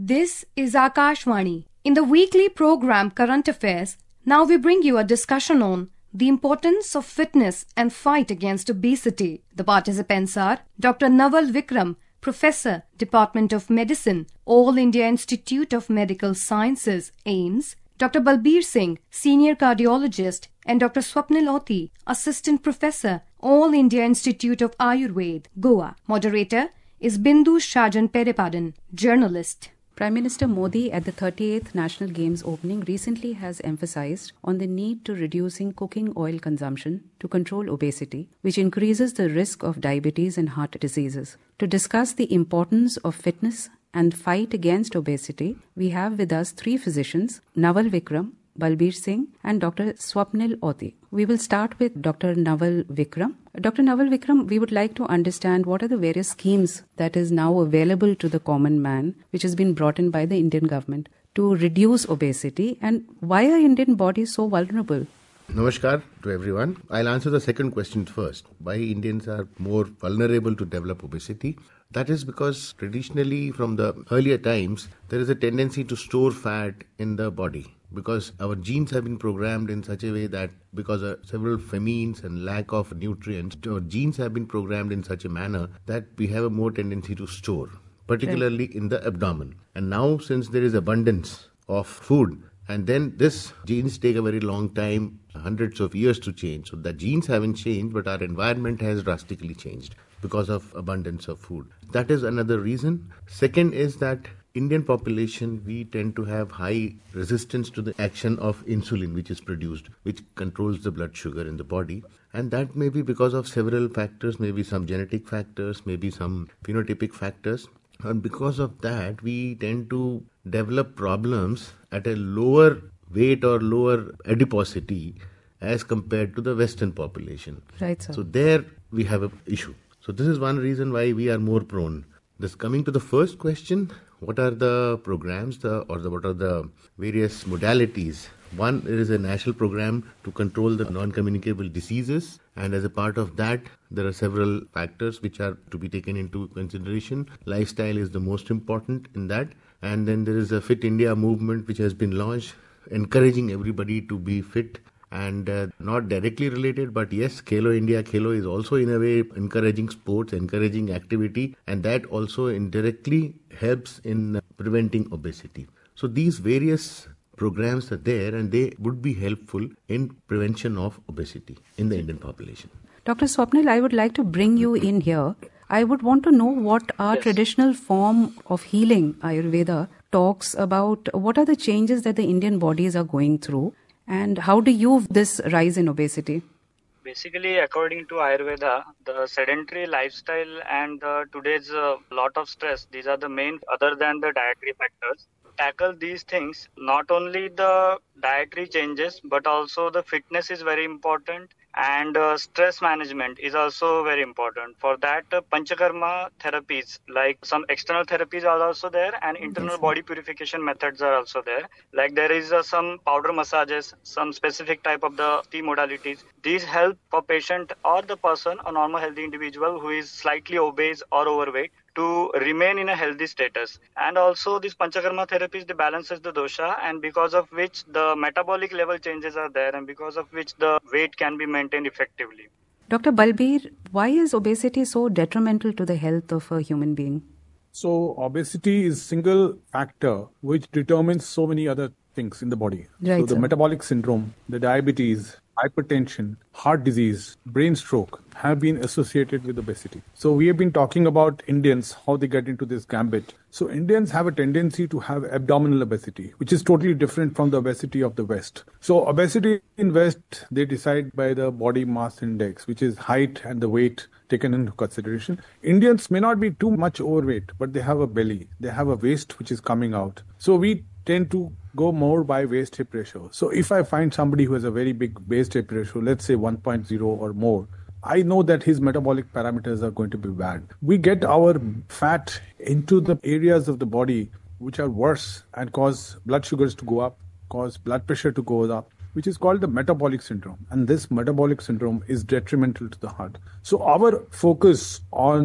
This is Akashvani. In the weekly program Current Affairs, now we bring you a discussion on the importance of fitness and fight against obesity. The participants are Dr. Naval Vikram, Professor, Department of Medicine, All India Institute of Medical Sciences, AIIMS, Dr. Balbir Singh, Senior Cardiologist, and Dr. Swapnil Oti, Assistant Professor, All India Institute of Ayurveda, Goa. Moderator is Bindu Shajan Perepadan, journalist. Prime Minister Modi at the 38th National Games opening recently has emphasized on the need to reducing cooking oil consumption to control obesity, which increases the risk of diabetes and heart diseases. To discuss the importance of fitness and fight against obesity, we have with us three physicians, Naval Vikram, Balbir Singh and Dr. Swapnil Oti. We will start with Dr. Naval Vikram. Dr. Naval Vikram, we would like to understand what are the various schemes that is now available to the common man, which has been brought in by the Indian government to reduce obesity, and why are Indian bodies so vulnerable? Namaskar to everyone. I'll answer the second question first. Why Indians are more vulnerable to develop obesity? That is because traditionally from the earlier times, there is a tendency to store fat in the body. Because our genes have been programmed in such a way that because of several famines and lack of nutrients, our genes have been programmed in such a manner that we have a more tendency to store, particularly in the abdomen. And now since there is abundance of food, and then this genes take a very long time, hundreds of years to change. So the genes haven't changed, but our environment has drastically changed because of abundance of food. That is another reason. Second is that Indian population, we tend to have high resistance to the action of insulin which is produced, which controls the blood sugar in the body. And that may be because of several factors, maybe some genetic factors, maybe some phenotypic factors. And because of that, we tend to develop problems at a lower weight or lower adiposity as compared to the Western population. Right, sir. So there we have an issue. So this is one reason why we are more prone. This coming to the first question, what are the programs what are the various modalities? One, there is a national program to control the non-communicable diseases, and as a part of that, there are several factors which are to be taken into consideration. Lifestyle is the most important in that, and then there is a Fit India movement which has been launched, encouraging everybody to be fit. And not directly related, but yes, Khelo India, Khelo is also in a way encouraging sports, encouraging activity, and that also indirectly helps in preventing obesity. So these various programs are there and they would be helpful in prevention of obesity in the Indian population. Dr. Swapnil, I would like to bring you in here. I would want to know what our traditional form of healing, Ayurveda, talks about. What are the changes that the Indian bodies are going through? And how do you view this rise in obesity? Basically, according to Ayurveda, the sedentary lifestyle and today's lot of stress, these are the main, other than the dietary factors. Tackle these things, not only the dietary changes, but also the fitness is very important, and stress management is also very important. For that, Panchakarma therapies, like some external therapies are also there, and internal body purification methods are also there. Like there is some powder massages, some specific type of the tea modalities. These help for patient or the person, a normal healthy individual who is slightly obese or overweight, to remain in a healthy status. And also these Panchakarma therapies, they balances the dosha, and because of which the metabolic level changes are there, and because of which the weight can be maintained effectively. Dr. Balbir, why is obesity so detrimental to the health of a human being? So obesity is single factor which determines so many other things in the body. Right, so the metabolic syndrome, the diabetes, hypertension, heart disease, brain stroke have been associated with obesity. So we have been talking about Indians, how they get into this gambit. So Indians have a tendency to have abdominal obesity, which is totally different from the obesity of the West. So obesity in West, they decide by the body mass index, which is height and the weight taken into consideration. Indians may not be too much overweight, but they have a belly. They have a waist which is coming out. So we tend to go more by waist-hip ratio. So if I find somebody who has a very big waist-hip ratio, let's say 1.0 or more, I know that his metabolic parameters are going to be bad. We get our fat into the areas of the body which are worse and cause blood sugars to go up, cause blood pressure to go up, which is called the metabolic syndrome. And this metabolic syndrome is detrimental to the heart. So our focus on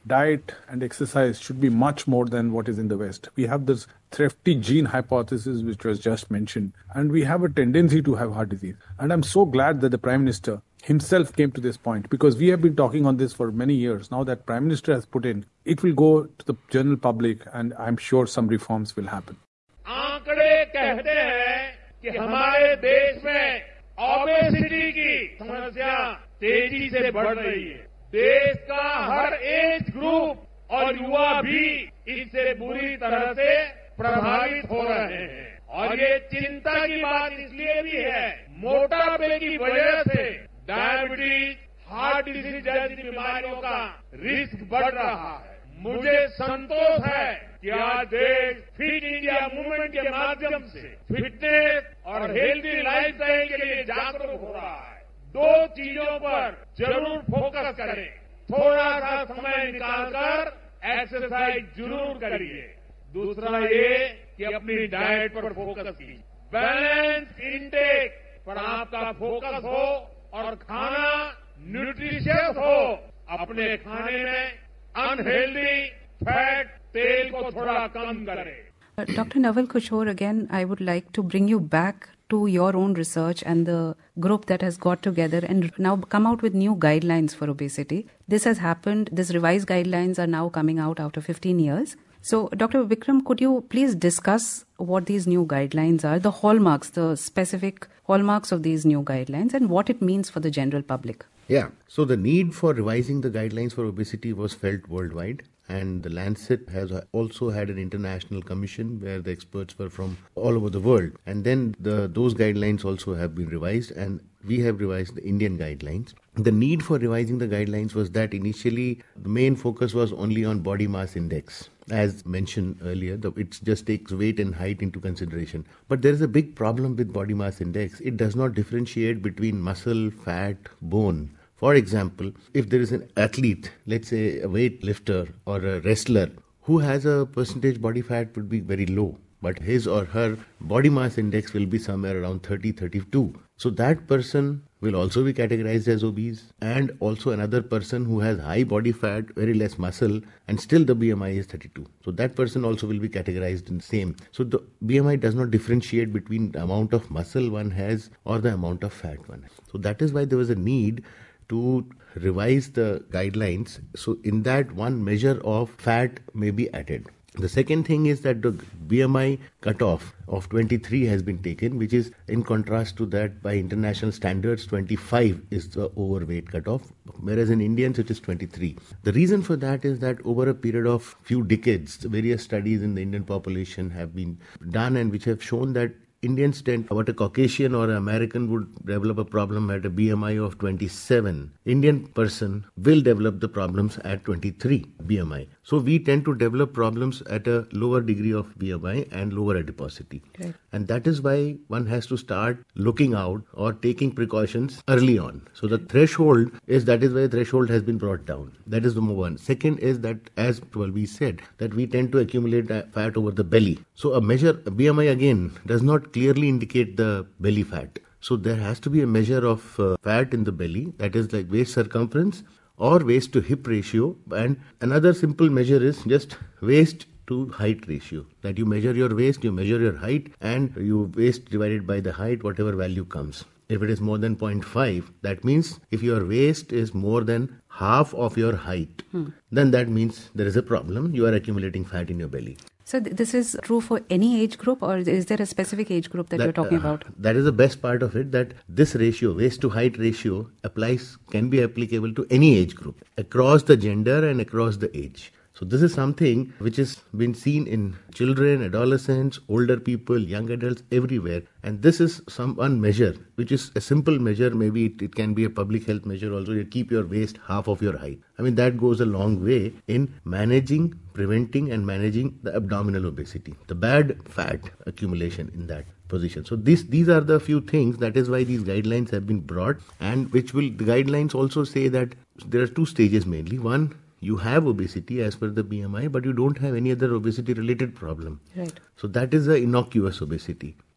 diet and exercise should be much more than what is in the West. We have this thrifty gene hypothesis, which was just mentioned, and we have a tendency to have heart disease. And I'm so glad that the Prime Minister himself came to this point, because we have been talking on this for many years. Now that Prime Minister has put in, it will go to the general public, and I'm sure some reforms will happen. आंकड़े कहते हैं कि हमारे देश में obesity की समस्या तेजी से बढ़ रही है. देश का हर एज ग्रुप और युवा भी इससे बुरी तरह से प्रभावित हो रहे हैं. और ये चिंता की बात इसलिए भी है, मोटापे की वजह से डायबिटीज, हार्ट डिजीज जैसी बीमारियों का रिस्क बढ़ रहा है. मुझे संतोष है कि आज देश फिट इंडिया मूवमेंट के माध्यम से फिटनेस और हेल्दी लाइफस्टाइल के लिए जागरूक हो रहा है. दो चीजों पर जरूर फोकस करें. थोड़ा सा समय निकालकर एक्सरसाइज जरूर करिए. दूसरा ये कि अपनी डाइट पर फोकस कीजिए. बैलेंस इनटेक पर आपका फोकस हो और खाना न्यूट्रिशियस हो. अपने खाने में अनहेल्दी फैट, तेल को थोड़ा कम करें. Dr. Naval Kushore, again, I would like to bring you back to your own research and the group that has got together and now come out with new guidelines for obesity. This has happened. These revised guidelines are now coming out after 15 years. So, Dr. Vikram, could you please discuss what these new guidelines are, the hallmarks, the specific hallmarks of these new guidelines, and what it means for the general public? Yeah, so the need for revising the guidelines for obesity was felt worldwide. And the Lancet has also had an international commission where the experts were from all over the world. And then those guidelines also have been revised, and we have revised the Indian guidelines. The need for revising the guidelines was that initially the main focus was only on body mass index. As mentioned earlier, it just takes weight and height into consideration. But there is a big problem with body mass index. It does not differentiate between muscle, fat, bone. For example, if there is an athlete, let's say a weightlifter or a wrestler, who has a percentage body fat would be very low, but his or her body mass index will be somewhere around 30, 32. So that person will also be categorized as obese, and also another person who has high body fat, very less muscle, and still the BMI is 32. So that person also will be categorized in the same. So the BMI does not differentiate between the amount of muscle one has or the amount of fat one has. So that is why there was a need to revise the guidelines. So in that, one measure of fat may be added. The second thing is that the BMI cutoff of 23 has been taken, which is in contrast to that by international standards, 25 is the overweight cutoff, whereas in Indians it is 23. The reason for that is that over a period of few decades, various studies in the Indian population have been done and which have shown that Indians tend, what a Caucasian or an American would develop a problem at a BMI of 27. Indian person will develop the problems at 23 BMI. So we tend to develop problems at a lower degree of BMI and lower adiposity. Right. And that is why one has to start looking out or taking precautions early on. So the threshold that is why the threshold has been brought down. That is number one. Second is that, as we said, that we tend to accumulate fat over the belly. So a measure, BMI again, does not clearly indicate the belly fat. So there has to be a measure of fat in the belly, that is like waist circumference or waist to hip ratio. And another simple measure is just waist to height ratio, that you measure your waist, you measure your height, and you waist divided by the height, whatever value comes. If it is more than 0.5, that means if your waist is more than half of your height, then that means there is a problem. You are accumulating fat in your belly. So this is true for any age group, or is there a specific age group that you're talking about? That is the best part of it, that this ratio, waist to height ratio, can be applicable to any age group, across the gender and across the age. So this is something which has been seen in children, adolescents, older people, young adults, everywhere. And this is one measure, which is a simple measure. Maybe it can be a public health measure also. You keep your waist half of your height. I mean, that goes a long way in managing, preventing and managing the abdominal obesity, the bad fat accumulation in that position. So these are the few things. That is why these guidelines have been brought, and the guidelines also say that there are two stages mainly. One, you have obesity as per the BMI, but you don't have any other obesity related problem. Right. So that is the innocuous obesity.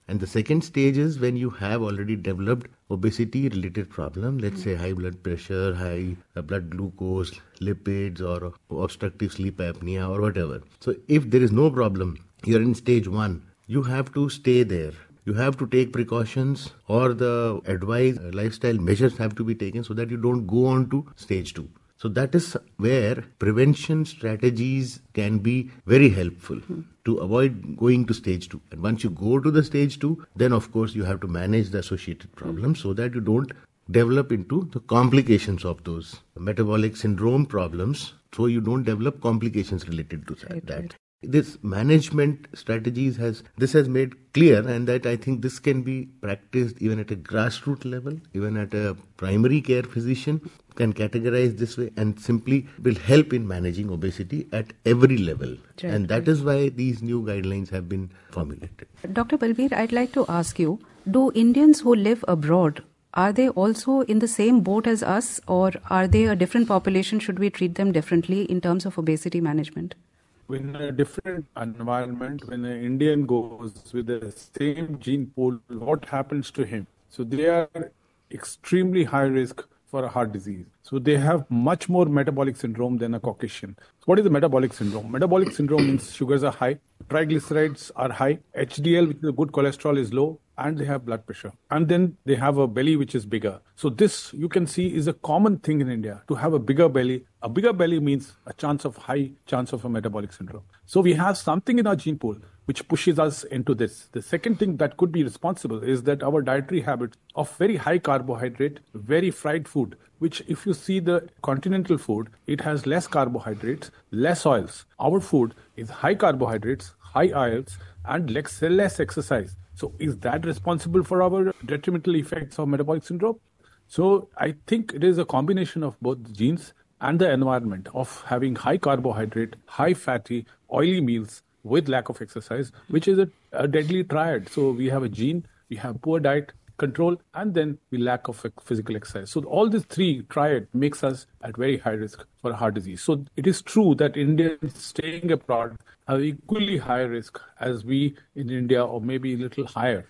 And the second stage is when you have already developed obesity related problem, let's say high blood pressure, high blood glucose, lipids, or obstructive sleep apnea or whatever. So if there is no problem, you're in stage 1, you have to stay there. You have to take precautions, or the advised lifestyle measures have to be taken so that you don't go on to stage 2. So that is where prevention strategies can be very helpful to avoid going to stage 2. And once you go to the stage 2, then of course you have to manage the associated problems so that you don't develop into the complications of those metabolic syndrome problems. So you don't develop complications related to that. Right. This management strategies has made clear, and that I think this can be practiced even at a grassroots level, even at a primary care physician can categorize this way and simply will help in managing obesity at every level. Right. And that is why these new guidelines have been formulated. Dr. Balveer, I'd like to ask you, do Indians who live abroad, are they also in the same boat as us, or are they a different population? Should we treat them differently in terms of obesity management? In a different environment, when an Indian goes with the same gene pool, what happens to him? So they are extremely high risk for a heart disease. So they have much more metabolic syndrome than a Caucasian. So what is the metabolic syndrome? Metabolic syndrome means sugars are high, triglycerides are high, HDL, which is a good cholesterol, is low, and they have blood pressure. And then they have a belly which is bigger. So this, you can see, is a common thing in India, to have a bigger belly. A bigger belly means a high chance of a metabolic syndrome. So we have something in our gene pool which pushes us into this. The second thing that could be responsible is that our dietary habits of very high carbohydrate, very fried food, which if you see the continental food, it has less carbohydrates, less oils. Our food is high carbohydrates, high oils, and less exercise. So is that responsible for our detrimental effects of metabolic syndrome? So I think it is a combination of both the genes and the environment of having high carbohydrate, high fatty, oily meals with lack of exercise, which is a deadly triad. So we have a gene, we have poor diet control, and then we lack of physical exercise. So all these three triad makes us at very high risk for heart disease. So it is true that Indians staying abroad have equally high risk as we in India, or maybe a little higher.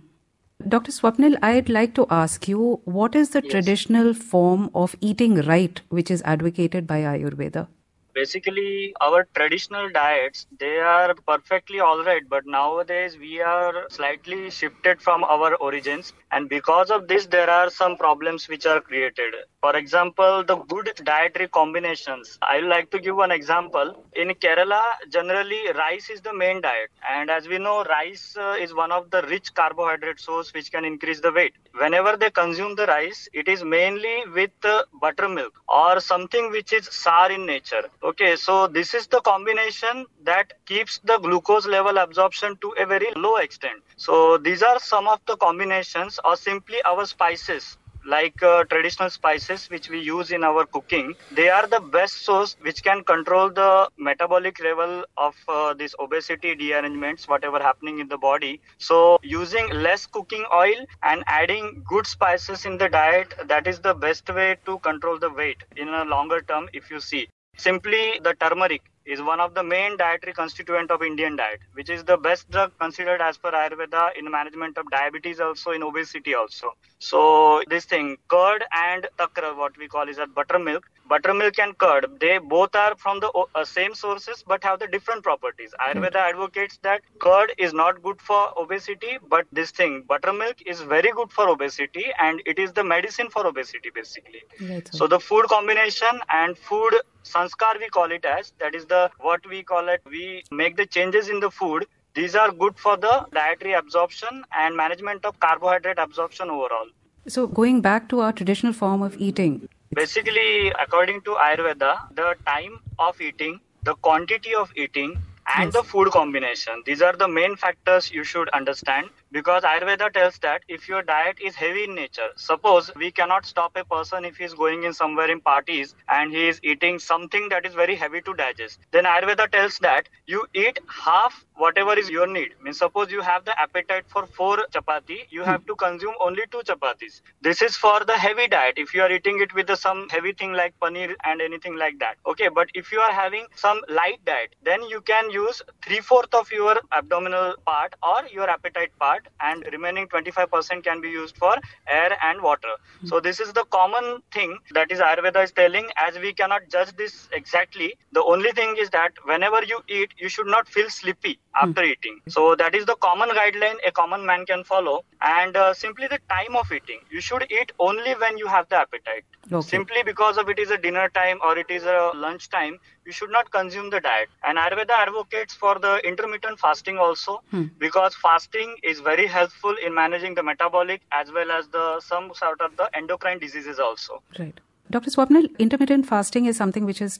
Dr. Swapnil, I'd like to ask you, what is the traditional form of eating right which is advocated by Ayurveda? Basically, our traditional diets, they are perfectly all right, but nowadays we are slightly shifted from our origins, and because of this there are some problems which are created. For example, the good dietary combinations. I would like to give one example. In Kerala, generally rice is the main diet, and as we know, rice is one of the rich carbohydrate source which can increase the weight. Whenever they consume the rice, it is mainly with buttermilk or something which is sour in nature. Okay, so this is the combination that keeps the glucose level absorption to a very low extent. So these are some of the combinations, or simply our spices, like traditional spices which we use in our cooking. They are the best source which can control the metabolic level of this obesity derangements, whatever happening in the body. So using less cooking oil and adding good spices in the diet, that is the best way to control the weight in a longer term. If you see, simply the turmeric is one of the main dietary constituent of Indian diet, which is the best drug considered as per Ayurveda in management of diabetes, also in obesity also. So this thing, curd and takra, what we call is that buttermilk and curd, they both are from the same sources but have the different properties. Ayurveda advocates that curd is not good for obesity, but this thing, buttermilk, is very good for obesity, and it is the medicine for obesity basically. Right. So the food combination and food sanskar, we call it as, that is the what we call it, we make the changes in the food. These are good for the dietary absorption and management of carbohydrate absorption overall. So going back to our traditional form of eating. Basically, according to Ayurveda, the time of eating, the quantity of eating, and the food combination, these are the main factors you should understand, because Ayurveda tells that if your diet is heavy in nature, suppose we cannot stop a person if he is going in somewhere in parties and he is eating something that is very heavy to digest, then Ayurveda tells that you eat half whatever is your need. Means suppose you have the appetite for 4 chapati, you have to consume only 2 chapatis. This is for the heavy diet, if you are eating it with some heavy thing like paneer and anything like that. Okay, but if you are having some light diet, then you can use use 3/4 of your abdominal part or your appetite part, and remaining 25% can be used for air and water. So this is the common thing that is Ayurveda is telling. As we cannot judge this exactly, the only thing is that whenever you eat, you should not feel sleepy after eating. So that is the common guideline a common man can follow. And simply the time of eating. You should eat only when you have the appetite. Okay. Simply because of it is a dinner time or it is a lunch time, you should not consume the diet. And Ayurveda advocates for the intermittent fasting also, because fasting is very helpful in managing the metabolic as well as the some sort of the endocrine diseases also. Right. Dr. Swapnil, intermittent fasting is something which has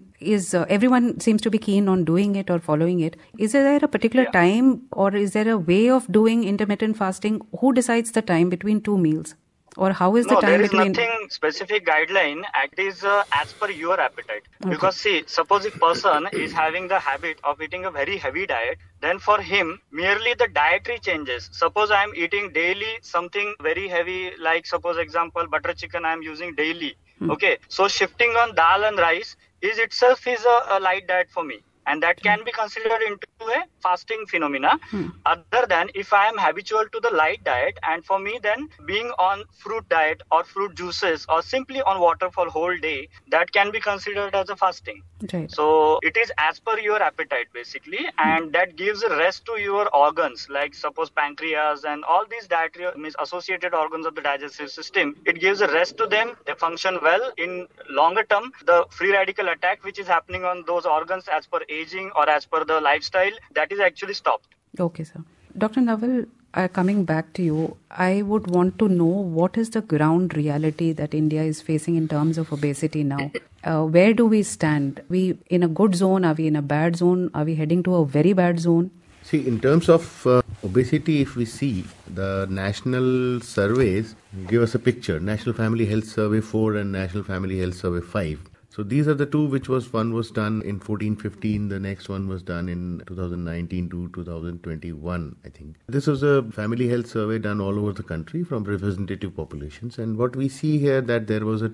everyone seems to be keen on doing it or following it. Is there a particular time or is there a way of doing intermittent fasting? Who decides the time between two meals? Or how is the time between? There is nothing specific guideline. It is as per your appetite. Okay. Because see, suppose if person is having the habit of eating a very heavy diet, then for him, merely the dietary changes. Suppose I am eating daily something very heavy, like suppose example, butter chicken I am using daily. Okay, so shifting on dal and rice is itself is a light diet for me. And that can be considered into a fasting phenomena. Other than if I am habitual to the light diet, and for me then being on fruit diet or fruit juices or simply on water for whole day, that can be considered as a fasting. Right. So it is as per your appetite basically, and that gives a rest to your organs, like suppose pancreas and all these dietary associated organs of the digestive system. It gives a rest to them. They function well in longer term. The free radical attack which is happening on those organs as per aging or as per the lifestyle, that is actually stopped. Okay, sir. Dr. Naval, coming back to you, I would want to know what is the ground reality that India is facing in terms of obesity now. Where do we stand? Are we in a good zone? Are we in a bad zone? Are we heading to a very bad zone? See, in terms of obesity, if we see the national surveys give us a picture. National Family Health Survey 4 and National Family Health Survey 5. So these are the two one was done in 14-15, the next one was done in 2019 to 2021, I think. This was a family health survey done all over the country from representative populations, and what we see here that there was a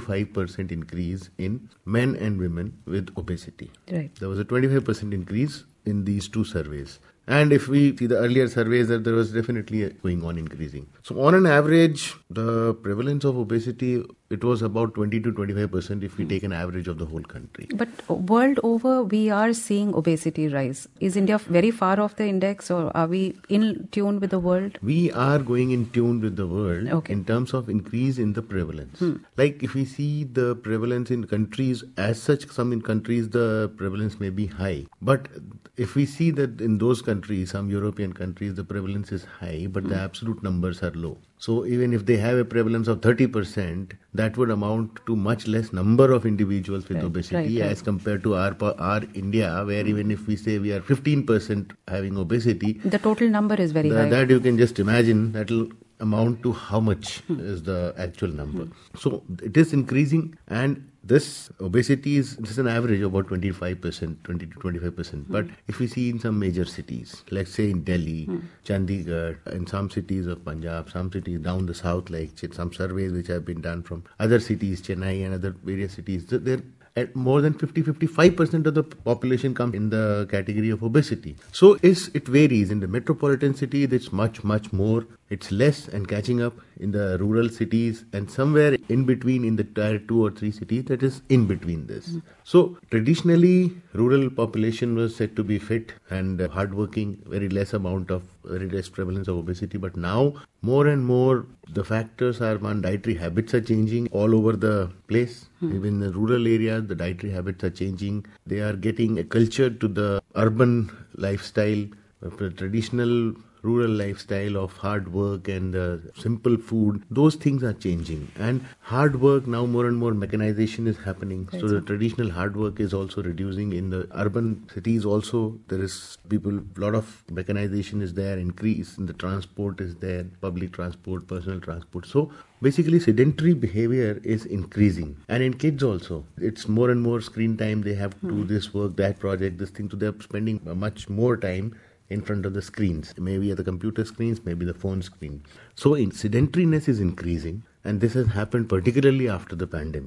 25% increase in men and women with obesity. Right. There was a 25% increase in these two surveys. And if we see the earlier surveys, that there was definitely going on increasing. So on an average, the prevalence of obesity, it was about 20 to 25% if we take an average of the whole country. But world over, we are seeing obesity rise. Is India very far off the index, or are we in tune with the world? We are going in tune with the world in terms of increase in the prevalence. Like if we see the prevalence in countries, as such, some in countries the prevalence may be high. But if we see that in those countries, some European countries, the prevalence is high, but the absolute numbers are low. So even if they have a prevalence of 30%, that would amount to much less number of individuals with obesity as compared to our India, where even if we say we are 15% having obesity, the total number is very high. That you can just imagine that will amount to how much is the actual number. So it is increasing, and this obesity is an average of about 25%, 20 to 25%. But if we see in some major cities, let's say in Delhi, Chandigarh, in some cities of Punjab, some cities down the south, like some surveys which have been done from other cities, Chennai and other various cities, they're at more than 50-55% of the population comes in the category of obesity. So it varies. In the metropolitan city, it's much more. It's less and catching up in the rural cities, and somewhere in between in the tier 2 or 3 cities, that is in between this. So traditionally, rural population was said to be fit and hardworking, very less prevalence of obesity. But now, more and more, the factors are, dietary habits are changing all over the place. Even in the rural areas, the dietary habits are changing. They are getting acculturated to the urban lifestyle, the traditional rural lifestyle of hard work and simple food. Those things are changing. And hard work, now more and more mechanization is happening. So the traditional hard work is also reducing. In the urban cities also, there is a lot of mechanization is there, increase in the transport is there, public transport, personal transport. So basically sedentary behavior is increasing. And in kids also, it's more and more screen time. They have to do this work, that project, this thing. So they're spending much more time in front of the screens, maybe at the computer screens, maybe the phone screen. So sedentariness is increasing, and this has happened particularly after the pandemic.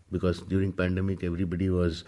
because during pandemic everybody was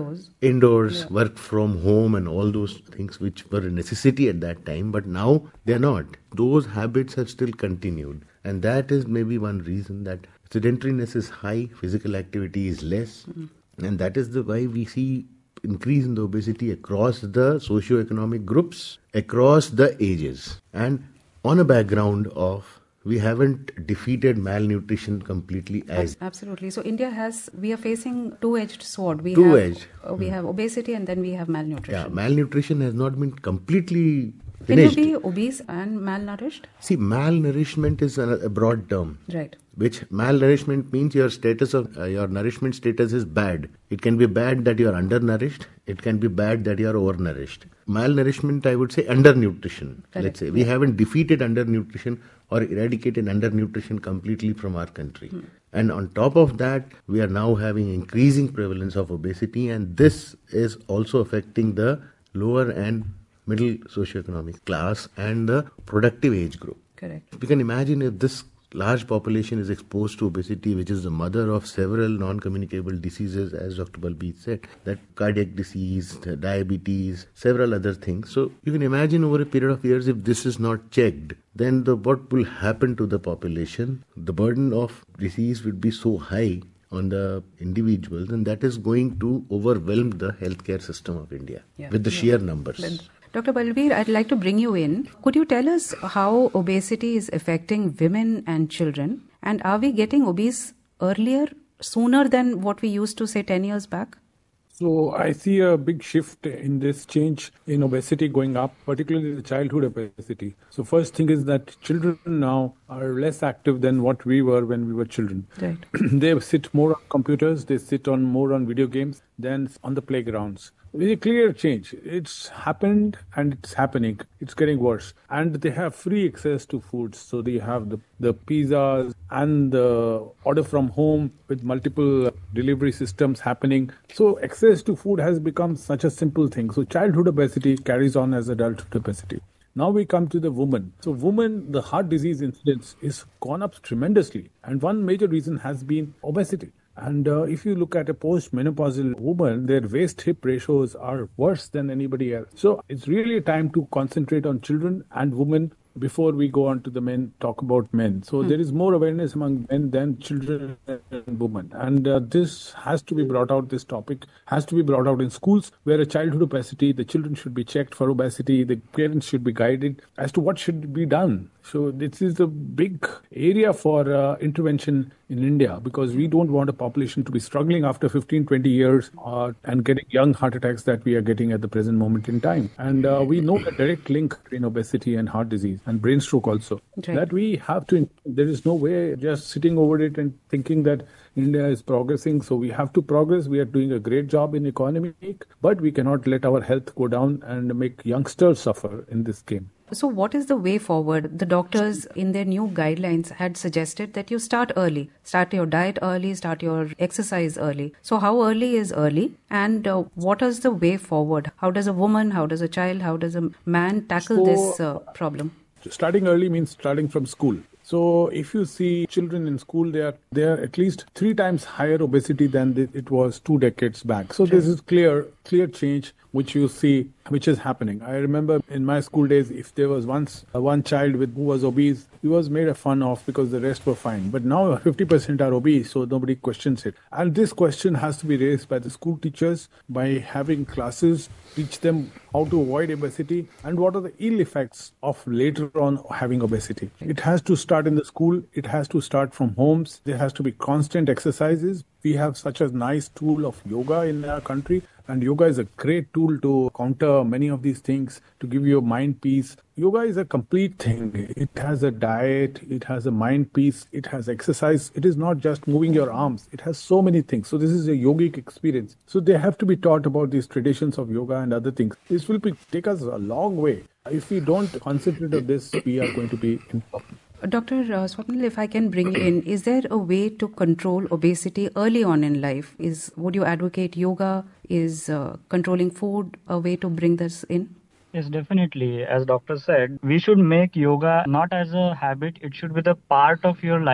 indoors, work from home and all those things which were a necessity at that time, but now they're not. Those habits have still continued, and that is maybe one reason that sedentariness is high, physical activity is less, and that is why we see increase in the obesity across the socio-economic groups, across the ages, and on a background of we haven't defeated malnutrition completely as... Absolutely. So we are facing two-edged sword. We have obesity and then we have malnutrition. Yeah, malnutrition has not been completely finished. Can you be obese and malnourished? See, malnourishment is a broad term. Right. Which malnourishment means your status of your nourishment status is bad. It can be bad that you are undernourished. It can be bad that you are overnourished. Malnourishment, I would say, undernutrition. Correct. Let's say we haven't defeated undernutrition or eradicated undernutrition completely from our country. And on top of that, we are now having increasing prevalence of obesity, and this is also affecting the lower and middle socioeconomic class and the productive age group. Correct. You can imagine if this large population is exposed to obesity, which is the mother of several non-communicable diseases, as Dr. Balbir said, that cardiac disease, diabetes, several other things. So you can imagine over a period of years, if this is not checked, then what will happen to the population? The burden of disease will be so high on the individuals, and that is going to overwhelm the healthcare system of India with the sheer numbers. Dr. Balbir, I'd like to bring you in. Could you tell us how obesity is affecting women and children? And are we getting obese earlier, sooner than what we used to say 10 years back? So I see a big shift in this change in obesity going up, particularly the childhood obesity. So first thing is that children now are less active than what we were when we were children. Right. They sit more on computers, they sit more on video games than on the playgrounds. Very clear change. It's happened and it's happening. It's getting worse. And they have free access to foods. So they have the pizzas and the order from home with multiple delivery systems happening. So access to food has become such a simple thing. So childhood obesity carries on as adulthood obesity. Now we come to the woman. So women, the heart disease incidence is gone up tremendously. And one major reason has been obesity. And if you look at a post-menopausal woman, their waist-hip ratios are worse than anybody else. So it's really time to concentrate on children and women before we go on to the men, talk about men. So there is more awareness among men than children and women. And this has to be brought out, this topic has to be brought out in schools where a childhood obesity, the children should be checked for obesity, the parents should be guided as to what should be done. So this is a big area for intervention in India, because we don't want a population to be struggling after 15, 20 years and getting young heart attacks that we are getting at the present moment in time. And we know the direct link between obesity and heart disease and brain stroke also. Okay. That we have to, there is no way just sitting over it and thinking that India is progressing. So we have to progress. We are doing a great job in economy, but we cannot let our health go down and make youngsters suffer in this game. So what is the way forward? The doctors in their new guidelines had suggested that you start early. Start your diet early, start your exercise early. So how early is early? And what is the way forward? How does a woman, how does a child, how does a man tackle this problem? Starting early means starting from school. So if you see children in school, they are at least 3 times higher obesity than it was 2 decades back. So this is clear change which you see, which is happening. I remember in my school days, if there was once one child who was obese, he was made a fun of because the rest were fine. But now 50% are obese, so nobody questions it. And this question has to be raised by the school teachers by having classes, teach them how to avoid obesity and what are the ill effects of later on having obesity. It has to start in the school. It has to start from homes. There has to be constant exercises. We have such a nice tool of yoga in our country. And yoga is a great tool to counter many of these things, to give you a mind peace. Yoga is a complete thing. It has a diet, it has a mind peace, it has exercise. It is not just moving your arms. It has so many things. So this is a yogic experience. So they have to be taught about these traditions of yoga and other things. This will take us a long way. If we don't concentrate on this, we are going to be in problem. Dr. Swapnil, if I can bring you in, is there a way to control obesity early on in life? Would you advocate yoga? Is controlling food a way to bring this in? Yes, definitely. As doctor said, we should make yoga not as a habit. It should be the part of your life.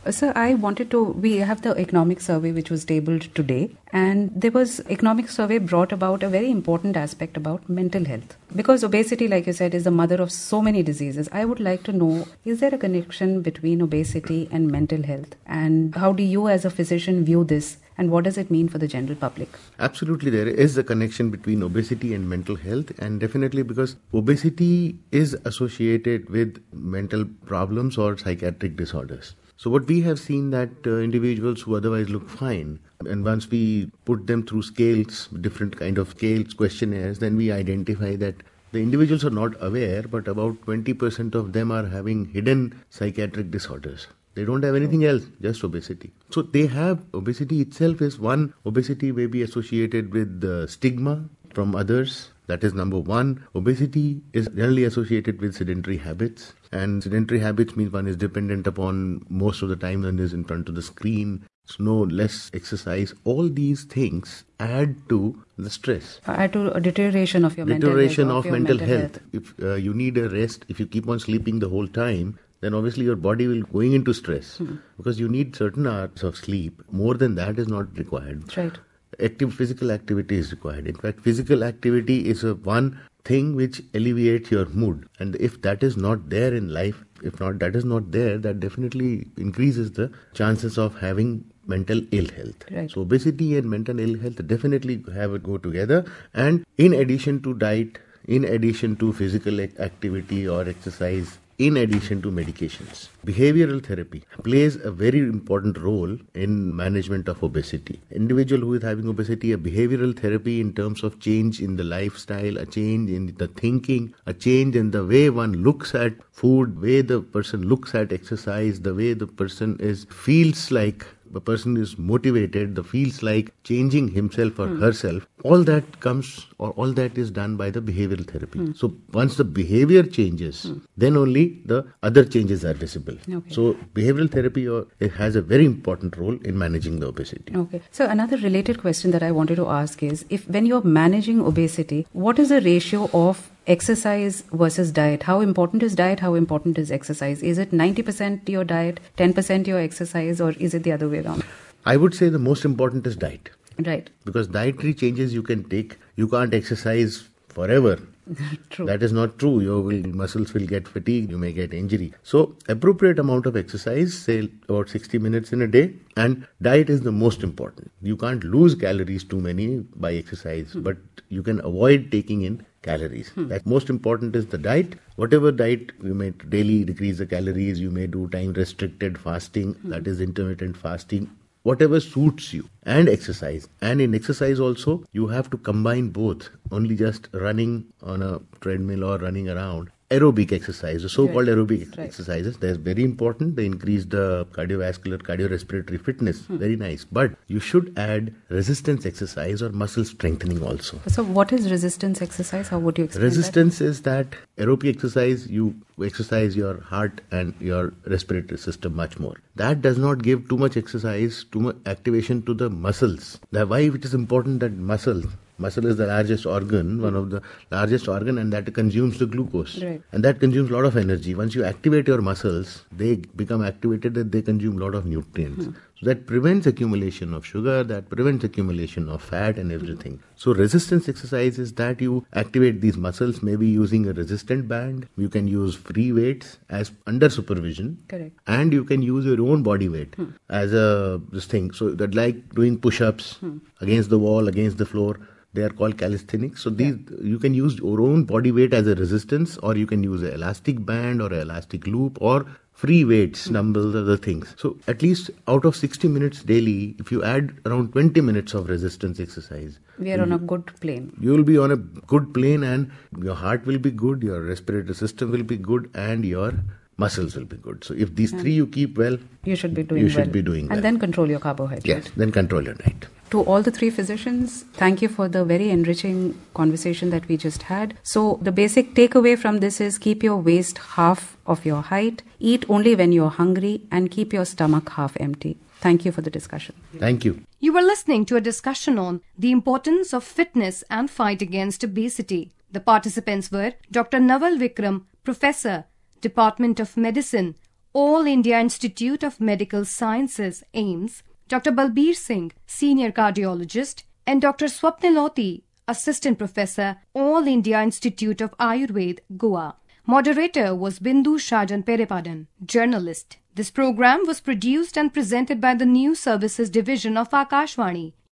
Sir, we have the economic survey which was tabled today, and there was economic survey brought about a very important aspect about mental health. Because obesity, like you said, is the mother of so many diseases. I would like to know, is there a connection between obesity and mental health? And how do you as a physician view this? And what does it mean for the general public? Absolutely, there is a connection between obesity and mental health, and definitely because obesity is associated with mental problems or psychiatric disorders. So what we have seen that individuals who otherwise look fine, and once we put them through scales, different kind of scales, questionnaires, then we identify that the individuals are not aware, but about 20% of them are having hidden psychiatric disorders. They don't have anything else, just obesity. So they have, obesity itself is one. Obesity may be associated with stigma from others. That is number one. Obesity is generally associated with sedentary habits. And sedentary habits means one is dependent upon, most of the time one is in front of the screen, less exercise. All these things add to the stress. Add to a deterioration of your mental health. If you need a rest, if you keep on sleeping the whole time, then obviously your body will going into stress because you need certain hours of sleep. More than that is not required. Right. Active physical activity is required. In fact, physical activity is one thing which alleviates your mood. And if that is not there in life, that definitely increases the chances of having mental ill health. Right. So obesity and mental ill health definitely have it go together. And in addition to diet, in addition to physical activity or exercise, in addition to medications, behavioral therapy plays a very important role in management of obesity. Individual who is having obesity, a behavioral therapy in terms of change in the lifestyle, a change in the thinking, a change in the way one looks at food, way the person looks at exercise, the way the person feels like the person is motivated, feels like changing himself or herself, all that is done by the behavioral therapy. So once the behavior changes, then only the other changes are visible. Okay. So behavioral therapy has a very important role in managing the obesity. Okay. So another related question that I wanted to ask is, when you're managing obesity, what is the ratio of exercise versus diet? How important is diet? How important is exercise? Is it 90% your diet, 10% your exercise, or is it the other way around? I would say the most important is diet. Right. Because dietary changes you can take. You can't exercise forever. True. That is not true. Your muscles will get fatigued. You may get injury. So appropriate amount of exercise, say about 60 minutes in a day, and diet is the most important. You can't lose calories too many by exercise, but you can avoid taking in calories. That most important is the diet. Whatever diet, you may daily decrease the calories. You may do time restricted fasting, that is intermittent fasting. Whatever suits you, and exercise. And in exercise also, you have to combine both. Only just running on a treadmill or running around. Aerobic exercise, the so-called aerobic exercises, they're very important. They increase the cardiovascular, cardiorespiratory fitness. Very nice. But you should add resistance exercise or muscle strengthening also. So what is resistance exercise? How would you explain Resistance is that aerobic exercise, you exercise your heart and your respiratory system much more. That does not give too much exercise, too much activation to the muscles. That's why it is important that muscle is the largest organ, one of the largest organ, and that consumes the glucose. Right. And that consumes a lot of energy. Once you activate your muscles, they become activated and they consume a lot of nutrients. So that prevents accumulation of sugar, that prevents accumulation of fat and everything. So resistance exercise is that you activate these muscles, maybe using a resistant band. You can use free weights as under supervision. Correct. And you can use your own body weight as this thing. So that like doing push-ups against the wall, against the floor. They are called calisthenics. So these you can use your own body weight as a resistance, or you can use an elastic band or an elastic loop or free weights, dumbbells, other things. So at least out of 60 minutes daily, if you add around 20 minutes of resistance exercise, we are on a good plane. You will be on a good plane, and your heart will be good, your respiratory system will be good, and your muscles will be good. So if these three you keep well, you should be doing well. And then control your carbohydrates. Yes, then control your diet. To all the three physicians, thank you for the very enriching conversation that we just had. So the basic takeaway from this is keep your waist half of your height, eat only when you're hungry, and keep your stomach half empty. Thank you for the discussion. Thank you. You were listening to a discussion on the importance of fitness and fight against obesity. The participants were Dr. Naval Vikram, Professor, Department of Medicine, All India Institute of Medical Sciences, AIIMS, Dr. Balbir Singh, Senior Cardiologist, and Dr. Swapniloti, Assistant Professor, All India Institute of Ayurveda, Goa. Moderator was Bindu Shajan Perepadan, journalist. This program was produced and presented by the News Services Division of Akashvani.